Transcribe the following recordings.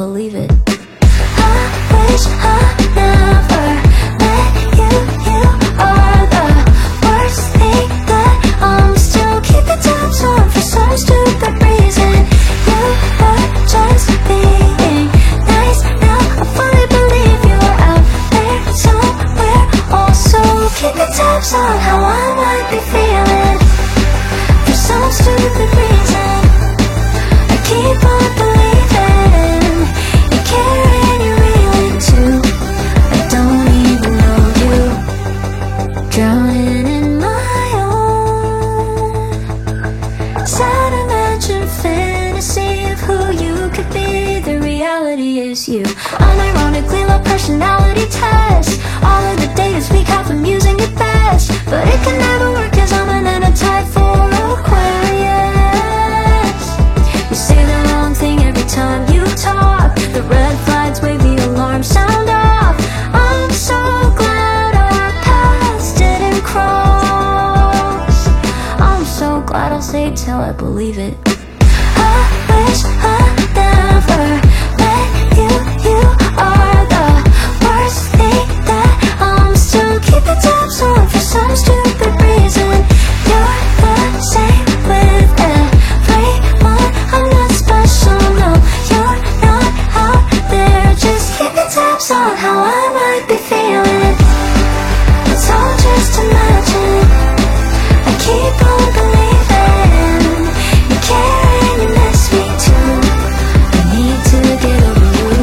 believe it. I wish I never met you. You are the worst thing that I'm still keeping tabs on for some stupid reason. You were just being nice. Now I fully believe you're out there somewhere, also keeping tabs on how I might be feeling for some stupid reason. I keep on believing you care and you're reeling too. I don't even know you, drowning in my own sad imagined fantasy of who you could be. The reality is you. Unironically low personality test. All of the data's weak, half amusing at best, but it can never work 'cause I'm an antitype for Aquarius. You say the wrong thing every time you talk. The red flags wave, the alarm sound off. I'm so glad our paths didn't cross. I'm so glad I'll say it till I believe it. I wish I never met you. You are the worst thing that I'm still keeping tabs on for some stupid reason. You're the same with everyone. I'm not special, no, you're not out there. Just keeping tabs on how I might be feeling. It's all just imagine. I keep on believing you care and you miss me too. I need to get over you.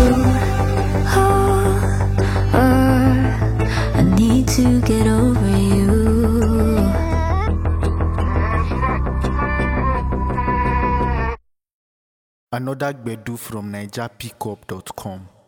I need to get over you. Another Gbedu from NigerPickup.com.